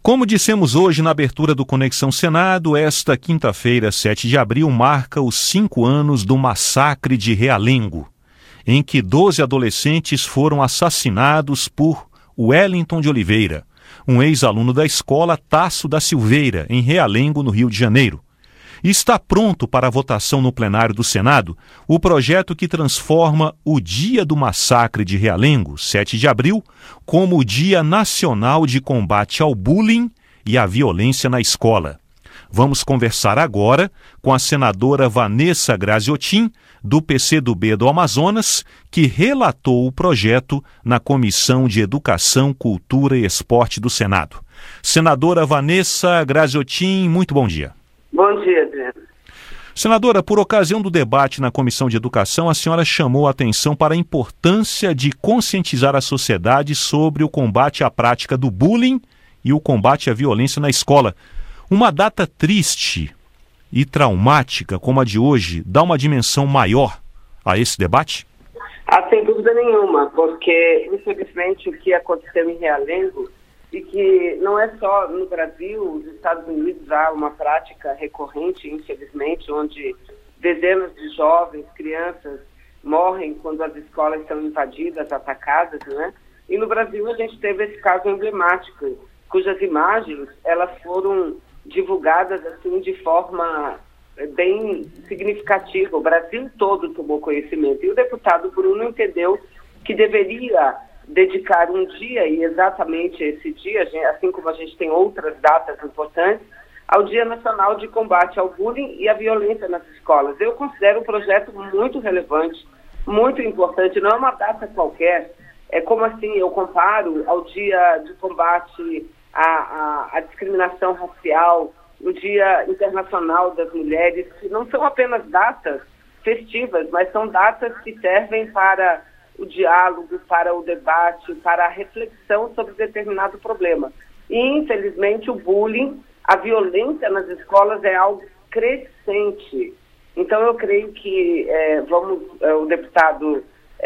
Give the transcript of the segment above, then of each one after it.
Como dissemos hoje na abertura do Conexão Senado, esta quinta-feira, 7 de abril, marca os 5 anos do massacre de Realengo, em que 12 adolescentes foram assassinados por Wellington de Oliveira, um ex-aluno da escola Tasso da Silveira, em Realengo, no Rio de Janeiro. E está pronto para a votação no plenário do Senado o projeto que transforma o Dia do Massacre de Realengo, 7 de abril, como o Dia Nacional de Combate ao Bullying e à Violência na Escola. Vamos conversar agora com a senadora Vanessa Graziotin, do PCdoB do Amazonas, que relatou o projeto na Comissão de Educação, Cultura e Esporte do Senado. Senadora Vanessa Graziotin, muito bom dia. Bom dia, Adriano. Senadora, por ocasião do debate na Comissão de Educação, a senhora chamou a atenção para a importância de conscientizar a sociedade sobre o combate à prática do bullying e o combate à violência na escola. Uma data triste e traumática como a de hoje dá uma dimensão maior a esse debate? Sem dúvida nenhuma, porque infelizmente o que aconteceu em Realengo, e que não é só no Brasil, nos Estados Unidos há uma prática recorrente, infelizmente, onde dezenas de jovens, crianças, morrem quando as escolas são invadidas, atacadas, né? E no Brasil a gente teve esse caso emblemático, cujas imagens elas foram divulgadas assim de forma bem significativa. O Brasil todo tomou conhecimento e o deputado Bruno entendeu que deveria dedicar um dia, e exatamente esse dia, assim como a gente tem outras datas importantes, ao Dia Nacional de Combate ao Bullying e à Violência nas Escolas. Eu considero um projeto muito relevante, muito importante, não é uma data qualquer. É como assim, eu comparo ao Dia de Combate à Discriminação Racial, o Dia Internacional das Mulheres, que não são apenas datas festivas, mas são datas que servem para o diálogo, para o debate, para a reflexão sobre determinado problema. E, infelizmente, o bullying, a violência nas escolas é algo crescente. Então, eu creio que o deputado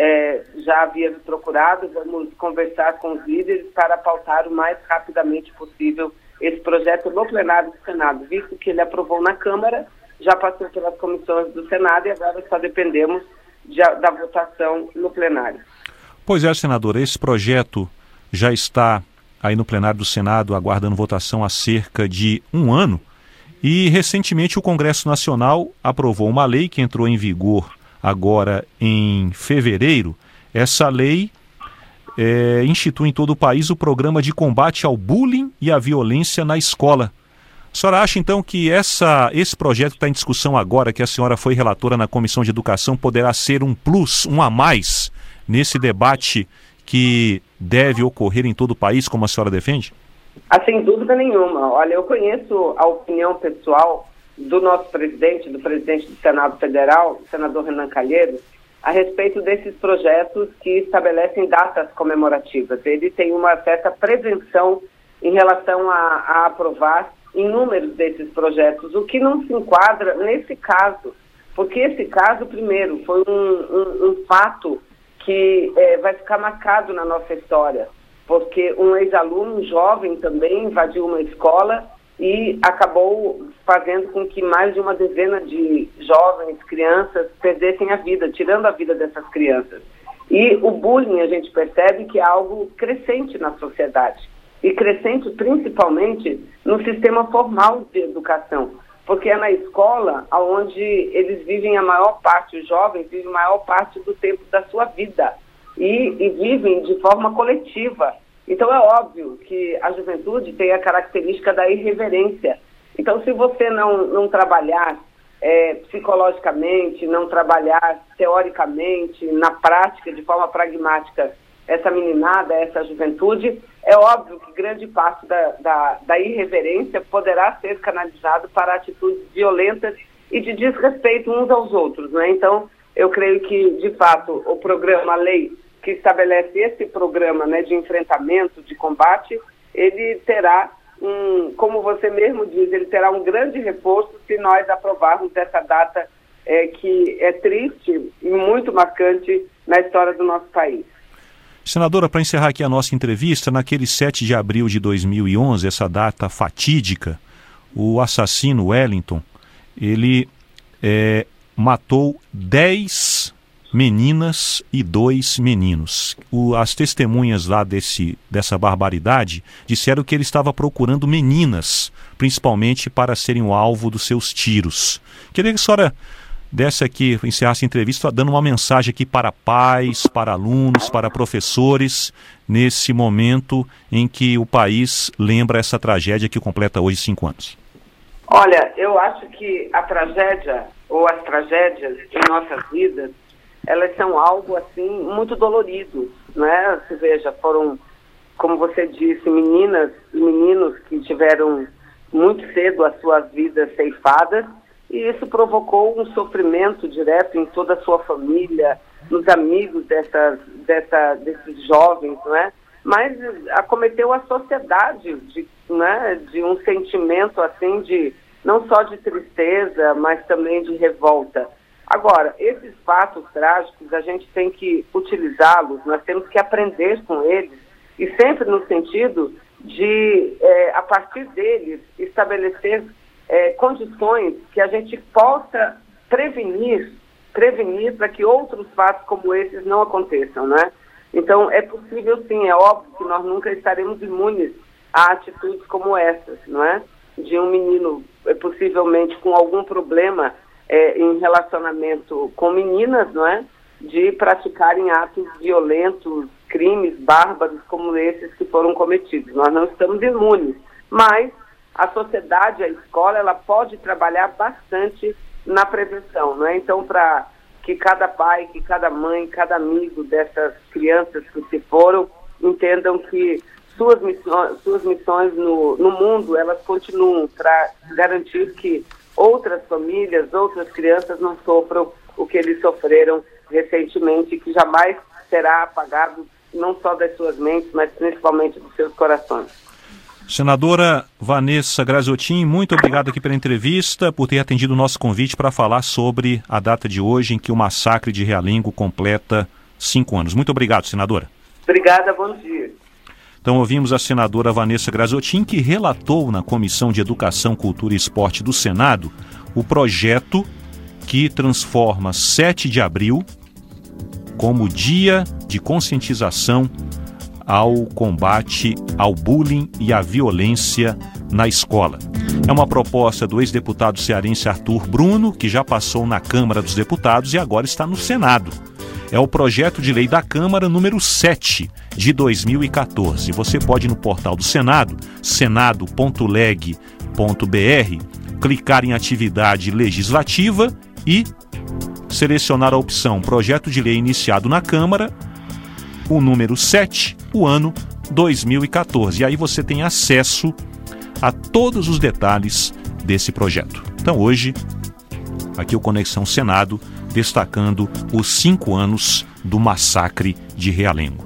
já havia me procurado, vamos conversar com os líderes para pautar o mais rapidamente possível esse projeto no plenário do Senado, visto que ele aprovou na Câmara, já passou pelas comissões do Senado e agora só dependemos da votação no plenário. Pois é, senadora, esse projeto já está aí no plenário do Senado aguardando votação há cerca de um ano e recentemente o Congresso Nacional aprovou uma lei que entrou em vigor agora em fevereiro. Essa lei institui em todo o país o programa de combate ao bullying e à violência na escola. A senhora acha, então, que esse projeto que está em discussão agora, que a senhora foi relatora na Comissão de Educação, poderá ser um plus, um a mais, nesse debate que deve ocorrer em todo o país, como a senhora defende? Sem dúvida nenhuma. Olha, eu conheço a opinião pessoal do nosso presidente, do presidente do Senado Federal, o senador Renan Calheiros, a respeito desses projetos que estabelecem datas comemorativas. Ele tem uma certa prevenção em relação a aprovar inúmeros desses projetos, o que não se enquadra nesse caso, porque esse caso, primeiro, foi um fato que vai ficar marcado na nossa história, porque um ex-aluno, um jovem também, invadiu uma escola e acabou fazendo com que mais de uma dezena de jovens, crianças, perdessem a vida, tirando a vida dessas crianças. E o bullying, a gente percebe que é algo crescente na sociedade. E crescente principalmente no sistema formal de educação, porque é na escola onde eles vivem a maior parte, os jovens vivem a maior parte do tempo da sua vida e vivem de forma coletiva. Então é óbvio que a juventude tem a característica da irreverência. Então se você não trabalhar psicologicamente, não trabalhar teoricamente, na prática, de forma pragmática, essa meninada, essa juventude, é óbvio que grande parte da irreverência poderá ser canalizado para atitudes violentas e de desrespeito uns aos outros, né? Então, eu creio que, de fato, o programa, a lei que estabelece esse programa, né, de enfrentamento, de combate, ele terá como você mesmo diz, ele terá um grande reforço se nós aprovarmos essa data que é triste e muito marcante na história do nosso país. Senadora, para encerrar aqui a nossa entrevista, naquele 7 de abril de 2011, essa data fatídica, o assassino Wellington, ele matou 10 meninas e 2 meninos. As testemunhas lá dessa barbaridade disseram que ele estava procurando meninas, principalmente para serem o alvo dos seus tiros. Queria que a senhora desse aqui, encerrasse a entrevista dando uma mensagem aqui para pais, para alunos, para professores, nesse momento em que o país lembra essa tragédia que completa hoje 5 anos. Olha, eu acho que a tragédia, ou as tragédias em nossas vidas, elas são algo, assim, muito dolorido, né? Você veja, foram, como você disse, meninas e meninos que tiveram muito cedo as suas vidas ceifadas, e isso provocou um sofrimento direto em toda a sua família, nos amigos desses jovens, não é? Mas acometeu a sociedade de um sentimento, assim, não só de tristeza, mas também de revolta. Agora, esses fatos trágicos, a gente tem que utilizá-los, nós temos que aprender com eles, e sempre no sentido de, a partir deles, estabelecer condições que a gente possa prevenir para que outros fatos como esses não aconteçam, né? Então, é possível sim, é óbvio que nós nunca estaremos imunes a atitudes como essas, não é? De um menino, possivelmente com algum problema em relacionamento com meninas, não é? De praticarem atos violentos, crimes bárbaros como esses que foram cometidos. Nós não estamos imunes, mas a sociedade, a escola, ela pode trabalhar bastante na prevenção, não é? Então, para que cada pai, que cada mãe, cada amigo dessas crianças que se foram entendam que suas missões no mundo, elas continuam para garantir que outras famílias, outras crianças não sofram o que eles sofreram recentemente, que jamais será apagado, não só das suas mentes, mas principalmente dos seus corações. Senadora Vanessa Graziotin, muito obrigado aqui pela entrevista, por ter atendido o nosso convite para falar sobre a data de hoje em que o massacre de Realengo completa 5 anos. Muito obrigado, senadora. Obrigada, bom dia. Então ouvimos a senadora Vanessa Graziotin, que relatou na Comissão de Educação, Cultura e Esporte do Senado o projeto que transforma 7 de abril como dia de conscientização ao combate ao bullying e à violência na escola. É uma proposta do ex-deputado cearense Arthur Bruno, que já passou na Câmara dos Deputados e agora está no Senado. É o projeto de lei da Câmara número 7 de 2014. Você pode ir no portal do Senado, senado.leg.br, clicar em atividade legislativa e selecionar a opção Projeto de Lei iniciado na Câmara, o número 7, o ano 2014. E aí você tem acesso a todos os detalhes desse projeto. Então hoje, aqui o Conexão Senado, destacando os 5 anos do massacre de Realengo.